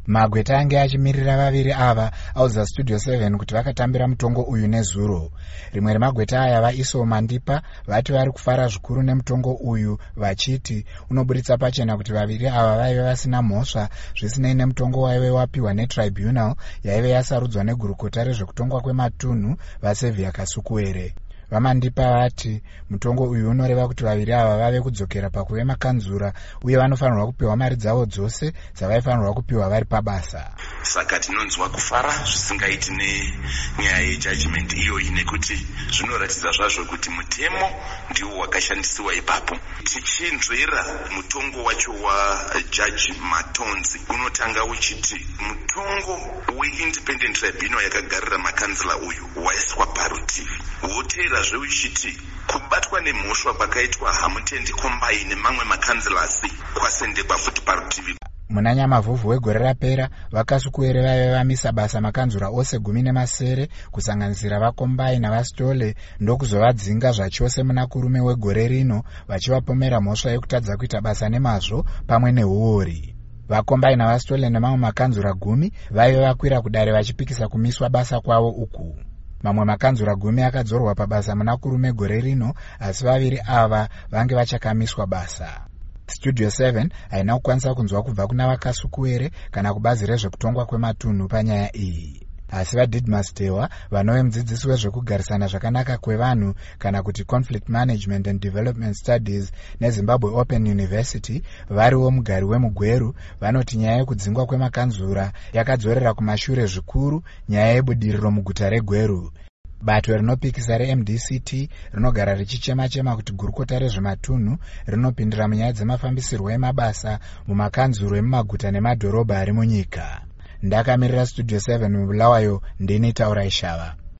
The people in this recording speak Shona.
Magweta ange achimirira vaviri ava auza Studio 7 kuti vakatambira mutongo uyu nezuro. Rimwe remagweta aya vaIso Mandipa vati vari kufara zvikuru nemutongo uyu vachiti unoburitsa pachena kuti vaviri ava vaive vasina mhosva zvisinei nemutongo waive wapiwa netribunal yaive yasarudzwa negurukota rezvekutongwa kwematunhu vaSevia Kasukuwere. Vamandipa vati mutongo uyu unoreva kuti vaviri ava vave kudzokera pakuve makanzura uye vanofanirwa kupiwa mari dzavo dzose dzavaifanirwa kupiwa vari pabasa. Saka tinonzwa kufara zvisingaiti nenyaya yejudgment iyoyi nekuti zvinoratidza zvazvo kuti mutemo ndiwo wakashandisiwa ipapo. Tichinzvera mutongo wacho waJudge Matonzi unotanga uchiti mutongo weindependent tribunal yakagarira makanzila uyu waiswa parutivi. Woteerazve uchiti kubatwa nemhosva kwakaitwa Hamutendi Kombai nemamwe makanzilasi kwasendekwa futi parutivi. Muna Nyamavhuvhu wegore rapera vaKasukuwere vaive vamisa basa makanzura ose 17 kusanganisira vaKombai navaStole ndokuzovadzinga zvachose muna kurume wegore rino vachivapomera mhosva yekutadza kuita basa nemazvo pamwe neuori. VaKombai navaStole nemamwe makanzura 10 vaive vakwira kudare vachipikisa kumiswa basa kwavo uku. Mamwe makanzura 10 akadzorwa pabasa muna kurume gore rino asi vaviri ava vange vachakamiswa basa. Studio 7 haina kukwanisa kunzwa kubva kuna vaKasukuwere kana kubazi rezvekutongwa kwematunhu panyaya iyi. Asi vaDidmus Dewa vanove mudzidzisi wezvekugarisana zvakanaka kwevanhu kana kuti Conflict Management and Development Studies neZimbabwe Open University variwo mugari wemuGweru vanoti nyaya yekudzingwa kwemakanzura yakadzorera kumashure zvikuru nyaya yebudiriro muguta reGweru. Bato rinopikisa reMDCT rinogara richichema-chema kuti gurukota rezvematunhu rinopindira munyaya dzemafambisirwo emabasa mumakanzuro emumaguta nemadhorobha ari munyika. Ndakamirira Studio 7 muBulawayo, ndini Taura Ishava.